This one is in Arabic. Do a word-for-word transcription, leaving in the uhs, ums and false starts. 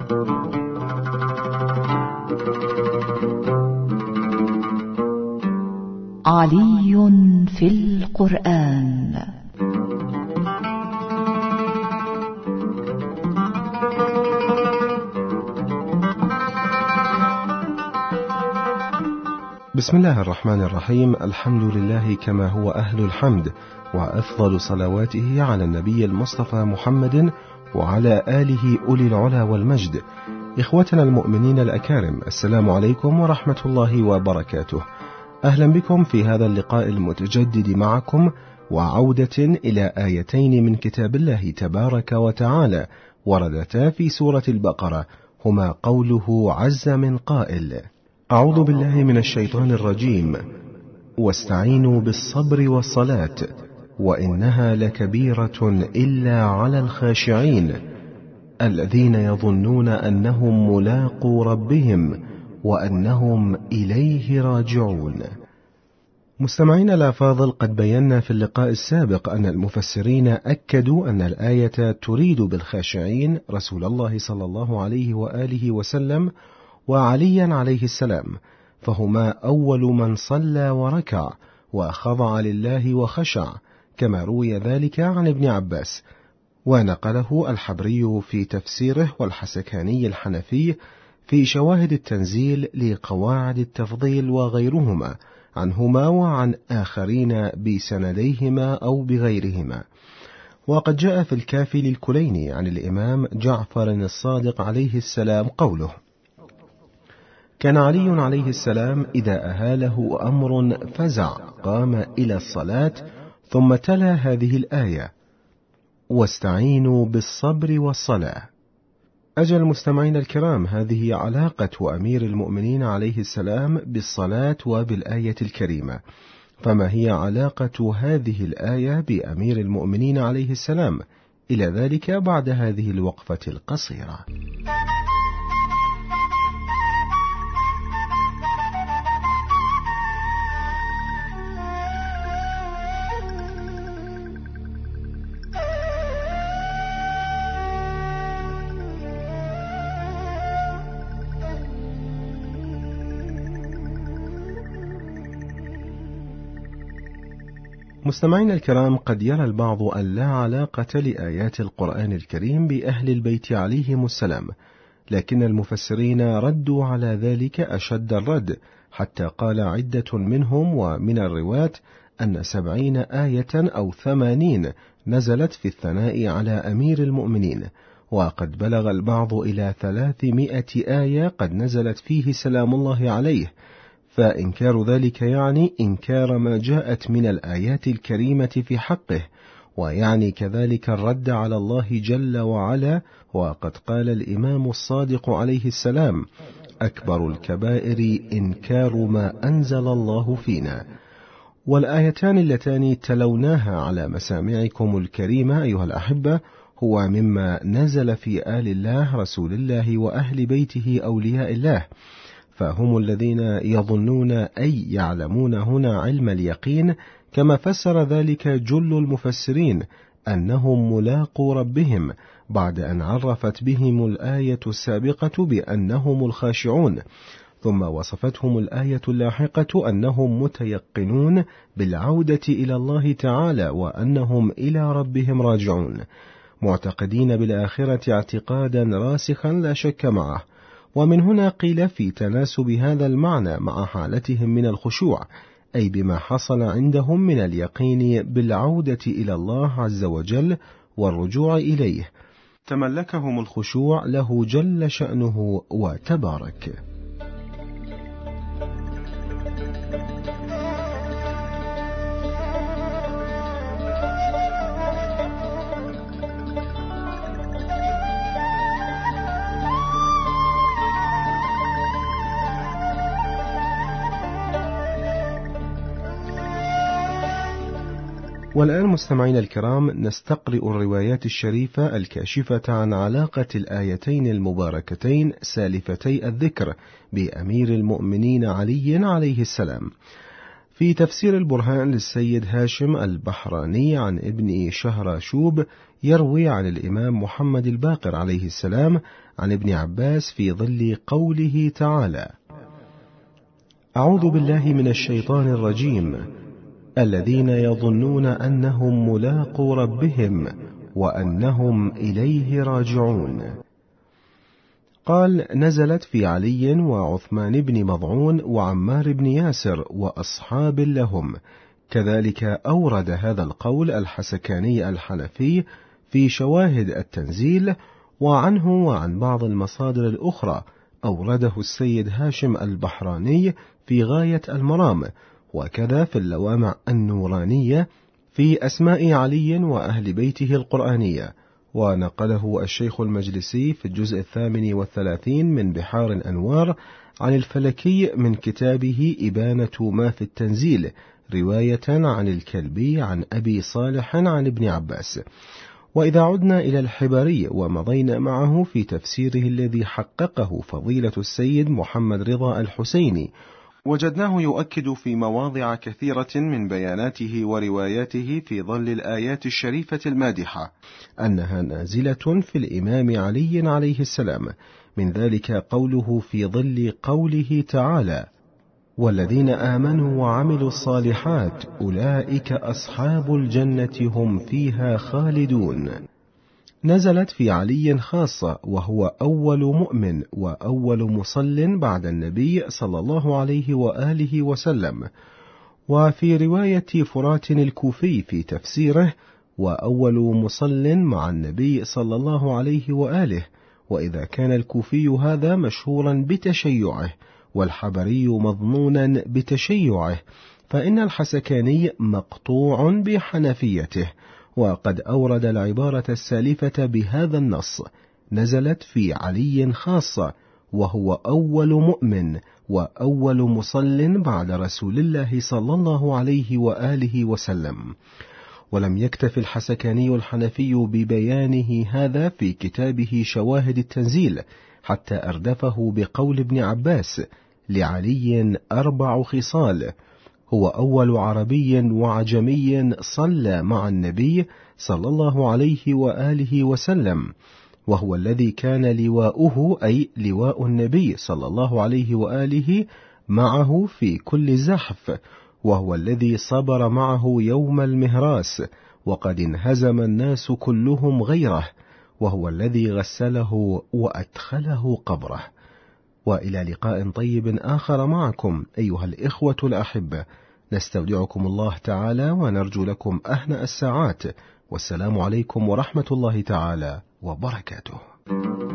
علي في القرآن. بسم الله الرحمن الرحيم. الحمد لله كما هو أهل الحمد، وأفضل صلواته على النبي المصطفى محمد وعلى آله أولي العلا والمجد. إخوتنا المؤمنين الأكارم، السلام عليكم ورحمة الله وبركاته. أهلا بكم في هذا اللقاء المتجدد معكم، وعودة إلى آيتين من كتاب الله تبارك وتعالى وردتا في سورة البقرة، هما قوله عز من قائل: أعوذ بالله من الشيطان الرجيم، واستعينوا بالصبر والصلاة وإنها لكبيرة إلا على الخاشعين الذين يظنون أنهم ملاقو ربهم وأنهم إليه راجعون. مستمعين الأفاضل، قد بينا في اللقاء السابق أن المفسرين أكدوا أن الآية تريد بالخاشعين رسول الله صلى الله عليه وآله وسلم وعليا عليه السلام، فهما أول من صلى وركع وخضع لله وخشع، كما روي ذلك عن ابن عباس، ونقله الحبري في تفسيره والحسكاني الحنفي في شواهد التنزيل لقواعد التفضيل وغيرهما عنهما وعن آخرين بسنديهما أو بغيرهما. وقد جاء في الكافي للكليني عن الإمام جعفر الصادق عليه السلام قوله: كان علي عليه السلام إذا أهاله أمر فزع قام إلى الصلاة ثم تلا هذه الآية: واستعينوا بالصبر والصلاة. أجل المستمعين الكرام، هذه علاقة أمير المؤمنين عليه السلام بالصلاة وبالآية الكريمة، فما هي علاقة هذه الآية بأمير المؤمنين عليه السلام؟ إلى ذلك بعد هذه الوقفة القصيرة. مستمعين الكرام، قد يرى البعض أن لا علاقة لآيات القرآن الكريم بأهل البيت عليهم السلام، لكن المفسرين ردوا على ذلك أشد الرد، حتى قال عدة منهم ومن الرواة أن سبعين آية أو ثمانين نزلت في الثناء على أمير المؤمنين، وقد بلغ البعض إلى ثلاثمائة آية قد نزلت فيه سلام الله عليه، فإنكار ذلك يعني إنكار ما جاءت من الآيات الكريمة في حقه، ويعني كذلك الرد على الله جل وعلا. وقد قال الإمام الصادق عليه السلام: أكبر الكبائر إنكار ما أنزل الله فينا. والآيتان اللتان تلوناها على مسامعكم الكريمة أيها الأحبة هو مما نزل في آل الله رسول الله وأهل بيته أولياء الله، فهم الذين يظنون أي يعلمون هنا علم اليقين، كما فسر ذلك جل المفسرين أنهم ملاقو ربهم، بعد أن عرفت بهم الآية السابقة بأنهم الخاشعون، ثم وصفتهم الآية اللاحقة أنهم متيقنون بالعودة إلى الله تعالى وأنهم إلى ربهم راجعون، معتقدين بالآخرة اعتقادا راسخا لا شك معه. ومن هنا قيل في تناسب هذا المعنى مع حالتهم من الخشوع، أي بما حصل عندهم من اليقين بالعودة إلى الله عز وجل والرجوع إليه، تملكهم الخشوع له جل شأنه وتبارك. والآن مستمعين الكرام، نستقرئ الروايات الشريفة الكاشفة عن علاقة الآيتين المباركتين سالفتي الذكر بأمير المؤمنين علي عليه السلام. في تفسير البرهان للسيد هاشم البحراني عن ابن شهراشوب يروي عن الإمام محمد الباقر عليه السلام عن ابن عباس في ظل قوله تعالى: أعوذ بالله من الشيطان الرجيم، الذين يظنون أنهم ملاقو ربهم وأنهم إليه راجعون. قال: نزلت في علي وعثمان بن مضعون وعمار بن ياسر وأصحاب لهم. كذلك أورد هذا القول الحسكاني الحنفي في شواهد التنزيل، وعنه وعن بعض المصادر الأخرى أورده السيد هاشم البحراني في غاية المرام، وكذا في اللوامع النورانية في أسماء علي وأهل بيته القرآنية، ونقله الشيخ المجلسي في الجزء الثامن والثلاثين من بحار الأنوار عن الفلكي من كتابه إبانة ما في التنزيل رواية عن الكلبي عن أبي صالح عن ابن عباس. وإذا عدنا إلى الحبري ومضينا معه في تفسيره الذي حققه فضيلة السيد محمد رضا الحسيني، وجدناه يؤكد في مواضع كثيرة من بياناته ورواياته في ظل الآيات الشريفة المادحة أنها نازلة في الإمام علي عليه السلام، من ذلك قوله في ظل قوله تعالى: والذين آمنوا وعملوا الصالحات أولئك أصحاب الجنة هم فيها خالدون. نزلت في علي خاصة، وهو أول مؤمن وأول مصل بعد النبي صلى الله عليه وآله وسلم. وفي رواية فرات الكوفي في تفسيره: وأول مصل مع النبي صلى الله عليه وآله. وإذا كان الكوفي هذا مشهورا بتشيعه والحبري مظنونا بتشيعه، فإن الحسكاني مقطوع بحنفيته، وقد أورد العبارة السالفة بهذا النص: نزلت في علي خاصة، وهو أول مؤمن وأول مصل بعد رسول الله صلى الله عليه وآله وسلم. ولم يكتف الحسكاني الحنفي ببيانه هذا في كتابه شواهد التنزيل، حتى أردفه بقول ابن عباس: لعلي أربع خصال: هو أول عربي وعجمي صلى مع النبي صلى الله عليه وآله وسلم، وهو الذي كان لواؤه أي لواء النبي صلى الله عليه وآله معه في كل زحف، وهو الذي صبر معه يوم المهراس وقد انهزم الناس كلهم غيره، وهو الذي غسله وأدخله قبره. وإلى لقاء طيب آخر معكم أيها الإخوة الأحبة، نستودعكم الله تعالى ونرجو لكم أهنأ الساعات، والسلام عليكم ورحمة الله تعالى وبركاته.